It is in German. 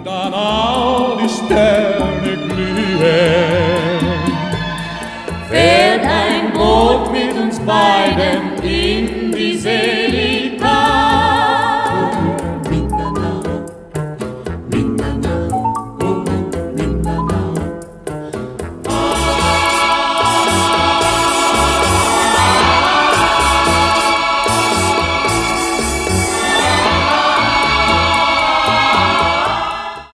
dann auch die Sterne glühen. Fährt ein Boot mit uns beiden in die See.